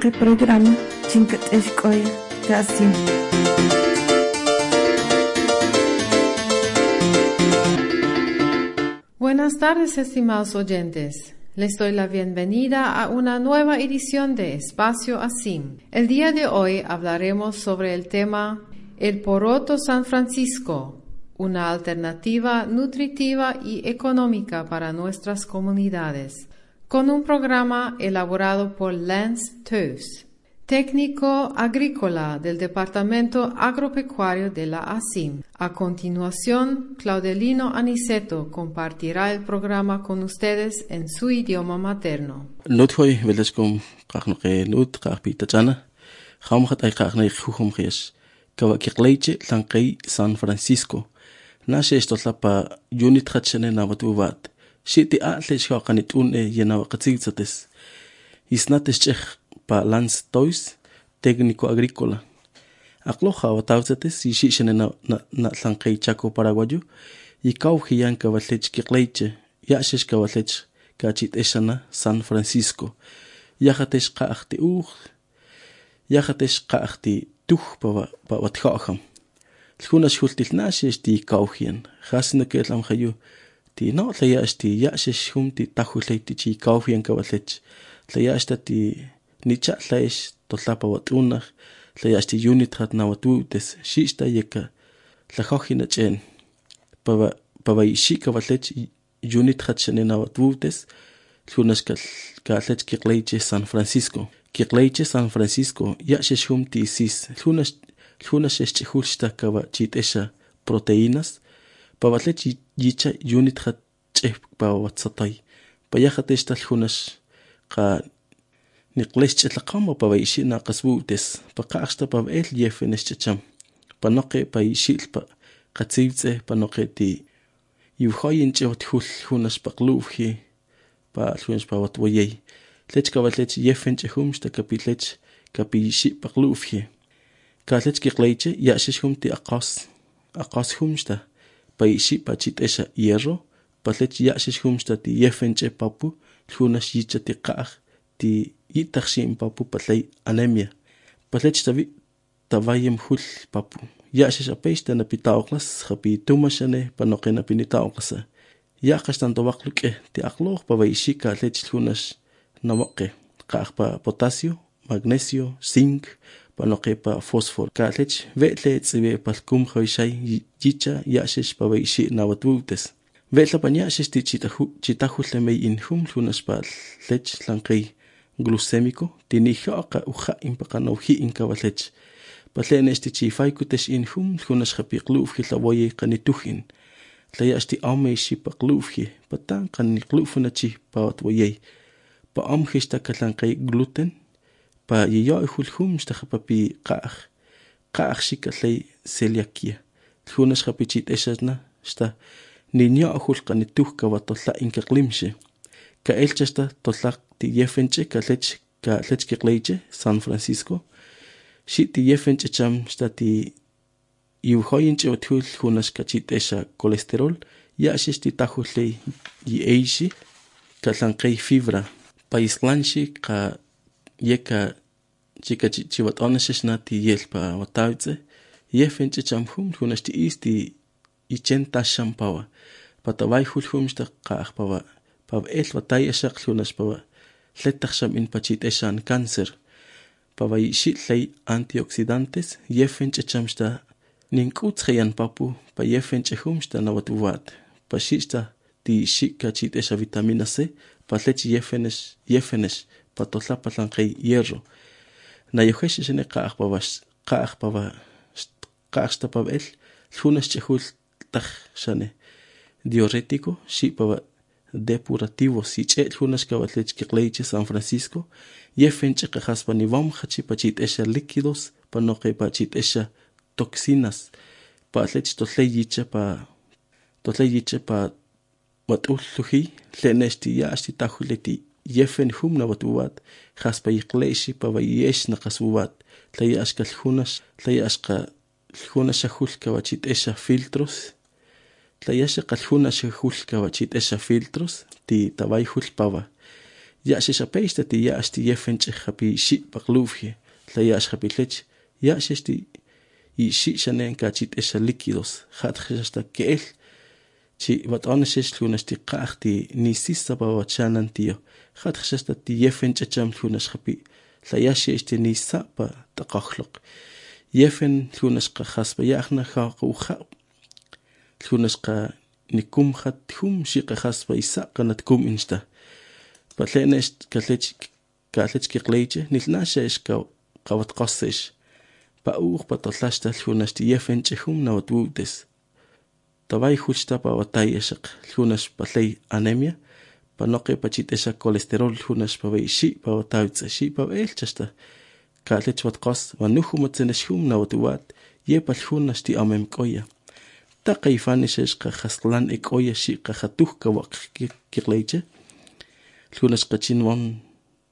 Naqi programa Chinkat Eshkoya Kasim. Buenas tardes, estimados oyentes. Les doy la bienvenida a una nueva edición de Espacio Asim. El día de hoy hablaremos sobre el tema El poroto San Francisco, una alternativa nutritiva y económica para nuestras comunidades, con un programa elaborado por Lance Toes, técnico agrícola del Departamento Agropecuario de la ASIM. A continuación, Claudelino Aniceto compartirá el programa con ustedes en su idioma materno. Nuthoy veleskom qaqnqe nut qaqpitachana khamkhat ay qaqnay khumkhis kawakikleiche tlanqei San Francisco nashe estotlapa unit khatchene nawatuvat shiti atlesh qaqanitun yenawaqatsigtsates isnates chekh pa Lance Toys técnico agrícola aqloja watawtsates yishishene na tlanqei Chaco paraguayo ikawhiyan kawatlech kiqleiche yashesh kawatlech kachit eshana San Francisco yahatesh qaaqti yahatesh qaaqti tuh pa watkhaham lhunas hultilnash esti kawhian khasna ketlam khayu ti no tlayashti yashesh humti tahuleiti chi kawhian kawatlech tlayashtati nicha tlaesh totlapa watunah tlayashti unit hat nawatutes shishta yeka tlahohina chen pa ishi kawatlech unit hat shene nawatutes lhunas katlech kiqleiche San Francisco kiqleiche San Francisco yashesh humti sis lhunas eshchihulshta kawa chitesha proteínas pa watlech yicha unit hat cheh pa watsatay pa yahateshta lhunas qa niqlesh chtlaqamo pa ishi naqasbutes pa qaqsta pa el yefenesh cham pa noqe pa ishi pa qatsivtse pa noqe ti yuhoyin chotkhul hunas paqlufhi pa lhunas pa watwayey lech kawatlech yefen chhumsta kapitlech kapishi paqlufhi kalech kiqleiche yashish humti aqas humsta pa ishi pa chitesha hierro pa lech yashish humsta ti yefen papu lhunas yicha ti qaq ti yitakhshim papu patlay anemia pa lech tavayem hul papu yashish apeshta napitawqlas khapi tumashane pa noqena pinitawqasa yaqashtan tawaqluke ti aqloq pa ishi kalech lhunas nawaqe qaq pa potasio magnesio zinc pa noqe pa fósforo kalech vetle tsibe palkum khoishay yicha yashish pa ishi nawatutes vetla pañashish ti chitahul lemay inhum lhunas pa lech lanqei glucémico tinihoqa uja impaqanawhi inkawatlech patlenesh ti chifaykutesh inhum lhunas qapiqlufhi lawoye qanituhin tlayashti ameshi paqlufhi patan qaniqlufunachi pawatwoye pa amhishta kalanqei gluten pa yiyoihul humshta qapapi qaq shikatlay celiakia lhunas qapichit eshasna sta niñohul qanituh kawatolla inkaqlimshe ka elchasta tollaq ti yefenche kalech kiqleiche San Francisco shiti yefenche cham stati yuhoyinche othul hunas kachitesha colesterol yashish ti tahulley yieishi kalanqei fibra paislanshi qa yeka chika chiwatonesishna ti yelpa watawtse yefenche cham hunas ti isti 80 shampawa pataway hulhumsta qaqpawa pa el batalla shaqlunas pa letakhsham in pachit eshan cáncer pa ishi tlay antioxidantes yefenche chamsta ninkutskhayan papu pa yefenche humsta nawatuwat pa shista ti shika chit esha vitamina C pa lech yefenesh pa totlapa lanqei hierro na yohesh shene qaqpa qaqsta pa el lhunas chehul taj shane diurético shipa depurativo si lhunas kawatlech kiqleiche San Francisco yefenche qahaspa nivam khachi pachit esha líquidos pa noqe pachit esha toxinas pa lech totleyiche pa watulluhi lenesti yasti tahuleti yefen humna watuwat khaspa yiqleishi pa vayesh naqasuwat tlayashka lhunas shahul kawachit esha filtros tlayasha qalhuna shahul kawachit esha filtros ti tabay hulpawa Yaxesh apesta ti yash ti yefench hapi shit paklufje, la yash hapi lech, yaxesh ti y shit shanen kachit esha líquidos, hasta que él, chi wat oneshesh lunas ti qachti ni sisa pa wachanan tío, hasta ti yefench acham lunas hapi, la yaxesh ti ni sapa taqahlok, yefen lunas qahaspa yaxna uja, lunas qa nikum hat hum shi qahaspa isa qanat kum insta. Patlenesh kalech kikleiche nilnasha es kawat qassesh pa patolashta lunas ti yefenche hum nawatwutes tabay juchta pa watayeshaq lunas patley anemia pa noqe pachitesha colesterol lunas pa shi pa watawtse shi pa elchasta kalech watqas wanuhu matsenesh hum nawatwat ye pa lunas ti amem koya ta qayfanishesh qahaslan ekoya shi qahatuh kawaq kikleiche Lunas qachinwoy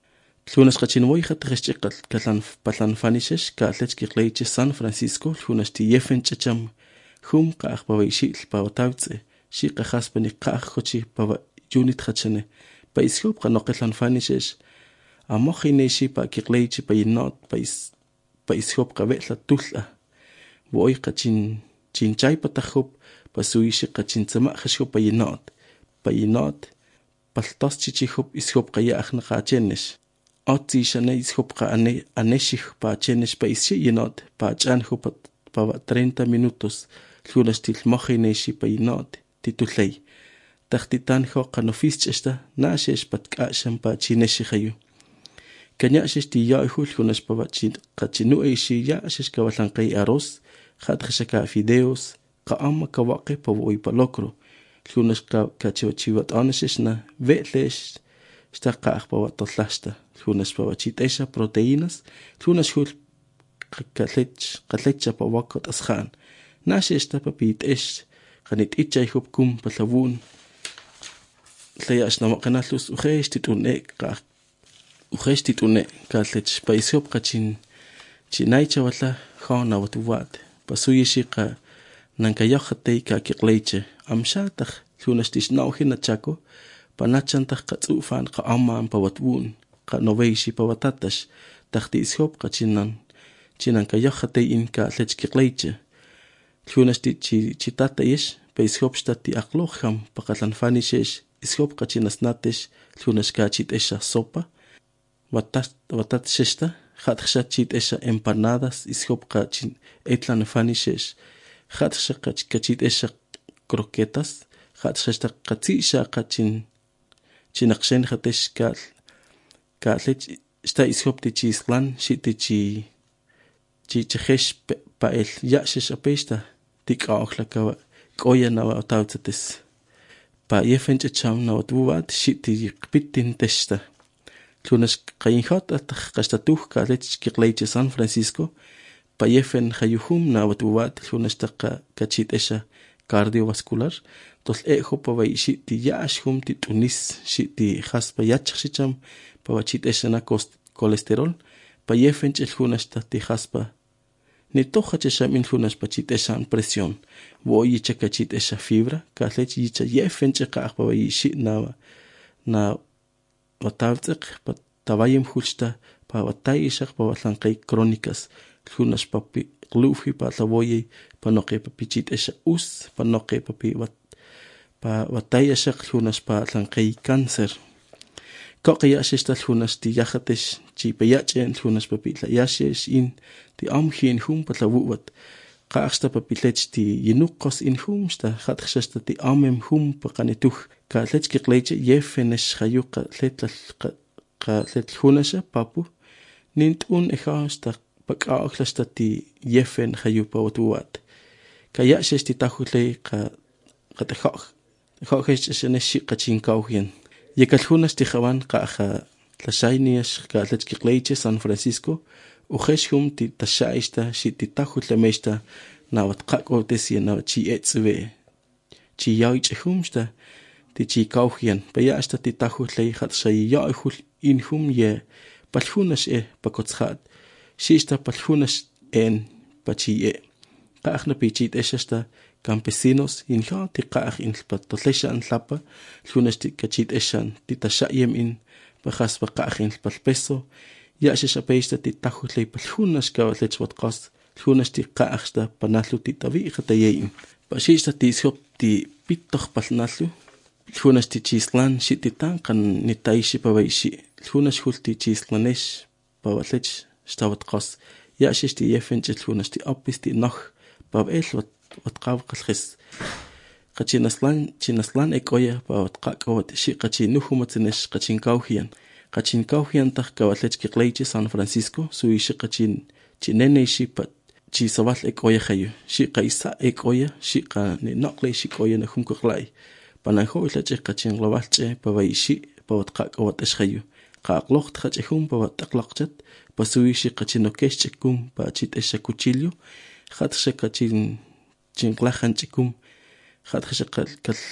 khatresh kalan patlan fanishesh kalech kikleiche San Francisco lunas ti yefen chacham hum qaq pawishil pawtawtse shi qahaspa ni qaq khochi pawa unit khachane pa ishop qanoqlan fanishesh amohineshi pa kikleiche pa inot pa ishop qabela tulla boy qachin chinchay patahop pa suishi qachin tsama khashop pa inot paltos chichihop ishop qaya akhna qachenesh otzi shane ishop qa aneshih pa chenesh pa ishi yenot pa chan hop pa 30 minutos lunas til mohineshi pa yenot titulay takhtitan ho qanofis esta nashesh patkasham pa chineshi khayu kanyash ti yahu lunas pa chin qachinu ishi yashesh kawalan qay arroz khatkhashaka fideos qaama kawaqe pa voy pa lokro lunas kachiwat oneshna vetlesh sta qaq pa watolashta lunas pa wachitesha proteínas lunas hul qatlech pa wakot ashan nashesta pa pitesh qanit ichay hubkum pa lawun tlayash na maqanalus ukhestitune katlech pa isop qachin chinaycha wala khona watwat pasuyishi qa nankayajatay ka kikleiche amshataq lunas tishnauhin nachako panachantaq qatsufan qa amman pawatwun qa noveishi pawatatash taqti ishop qachinan kayajatay in ka lech kikleiche lunas ti chitatayish pa ishop stati aqloham paqatlan fanishesh ishop qachinasnatesh lunas ka chitesha sopa watat shesta khatkhsha chitesha empanadas ishop qachin etlan fanishesh khatkhsha kachitesha croquetas khatkhsha qatsisha qachin chinaqshen khatesh kalech sta ishop ti chislan shiti chi chehesh pa el yashesh apesta tikawkhla ka koya na tawtsates pa yefenche cham na watwat shiti qpitin testa lunas qayinhot qastatuh kalech kikleiche San Francisco pa yefen khayuhum na watwat lunas taqa kachitesha cardiovascular tol ejo pa vaishi ti yashum ti tunis shiti haspa yachchicham pa wachitesha na colesterol pa yefen chhunas ti haspa ni toja cheshamin lunas pa chitesha presión voy chakachitesha fibra kalech yicha yefen chqa pa vaishi na watawtq pa tawayem hulsta pa watayishaq pa watlanqay crónicas lunas papi glufi pa tlawoye pa noqe pa pichitesha pa noqe pa watayashaq lunas pa tlanqay cáncer qoqiyashista lunas ti yajatesh chi payachen lunas pa pitlayashesh in ti amhin hum pa tlawuwat qaaqsta pa pitlech ti yinuqos in humsta khatkhshasta ti amem hum pa qanetuh ka lech kiqleiche yefenesh khayuqa letl hunasha papu nintun ejasta pakaqlasta ti yefen khayupa watwat kayashesh ti tahutley qatajaq khohesh shenesh qachin kauhien yekalhunas ti khawan qaja tlashainiash ka lech kiqleiche San Francisco uheshum ti tashaista shiti tahutlemesta nawat qaqotes yana chi etzwe chi yaichhumsta ti chi kauhien payasta ti tahutley khatshay yaihul inhum ye palhunas pakotshat shista palhunas en pachie qakhna pichit eshasta campesinos inha ti qakh in patoleshan tlapa lunas ti kachit eshan ti tashayem in bajas baqahin palpeso ya shapesta ti tajutle palhunas ka lech watqas lhunas ti qaachta panallu ti tabi khatayin bashista ti shop ti pittoh palnallu lhunas ti chislan shititan kan nitaishi pawaishi lhunas hulti chislanesh pawalech stawatqas ya shishti yefench lhunas ti apisti noch pabel watqaw qalkhis Qachinaslan ekoya pawatqaqawat shi qachinuhumatnesh qachinkawhian taq kawalech kiqleichi San Francisco suishi chineneishi pat chisawal ekoya khayu shi qaisa ekoya shi qa ninoqle shi koya nahum kuqlai pananjo ilache qachinglawalche pawaishi pawatqaqawat khayu qaqloq tqachhum pawatqlaqchat pasuishi qachinokesh chikum pachit eshakuchillo khatsh qachin chinqlahan chikum Khadkhashaqal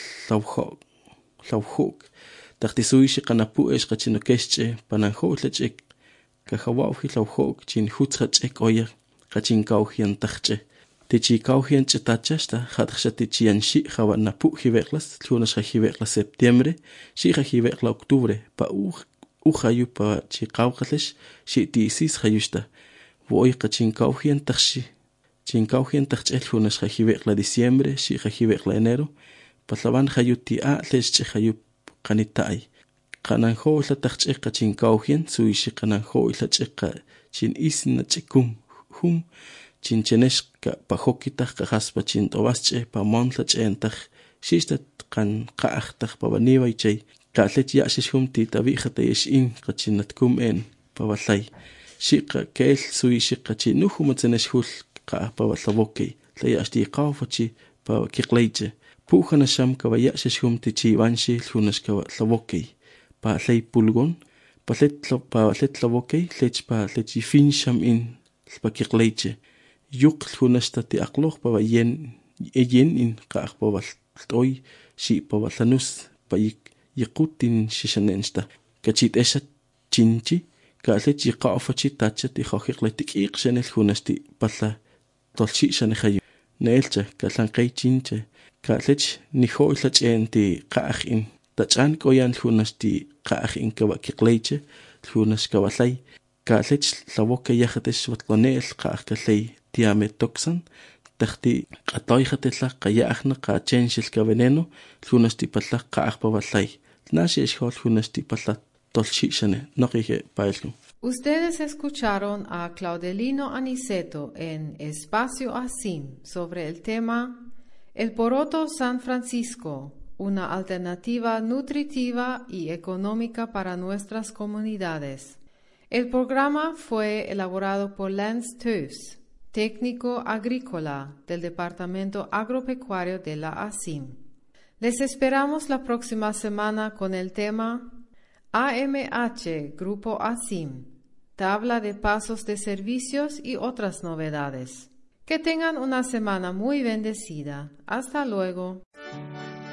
lawhok taqtisuishi qanapu es qachinokeche pananjo lechek kahawauhi lawhok chin hutsachek oya qachinkawhian taqche tichikawhian chitachasta khadkhashati chianshi khawanapu hiveqlas lunes hiveqlas septiembre shi hiveqla octubre pa uhayu pa chiqawqalesh shi tisis hayusta voy qachinkawhian taqshi Chinkawhian tachel hunas hajiveqla diciembre, si hajiveqla enero, paslavan hayuti a leche hayup qanitay. Qananjo la tacheka chinkawhian, suishi qananjo la cheka chin isna chikum hum, chincheneska pahokitach kahaspa chin tobasche pa montla chentach, sistat qan qaachtach pa baniwa chay, kalech yashishum titabijata yeshin qachinatkum en pabalay. Shiqa kel suishi qachinuhumatzenesh hul pa tlawokey tlayashti qawfachi pa kiqleiche pujana sham kawayash shum tichi banshi lunas ka tlawokey pa tlay pulgon pa tlawokey lech pa lechi fin sham in pa kiqleiche yuq lunas ti aqloq pa yen in qa pa toy shi pa tlanus pa yiqutin shishanensta kachit esha chinchi ka lechi qawfachi tachati khoqiqletik iqshenel lunasti palla tolchi shanehayu neelcha kalanqay chinche kalech niho ilachenti qaaqin tachan koyan lunasti qaaqin kawakiqleiche lunas kawalay kalech lawoke yahatesh watlaneel qaaqkalay tiame toxan taqti qatoyhatela qayaaqna qachenshil ka veneno lunasti palla qaaqpawalay nashesh hol lunasti palla tolchi shane noqige pailnu. Ustedes escucharon a Claudelino Aniceto en Espacio Asim sobre el tema El poroto San Francisco, una alternativa nutritiva y económica para nuestras comunidades. El programa fue elaborado por Lance Toews, técnico agrícola del Departamento Agropecuario de la Asim. Les esperamos la próxima semana con el tema AMH Grupo Asim, tabla de pasos de servicios y otras novedades. Que tengan una semana muy bendecida. Hasta luego.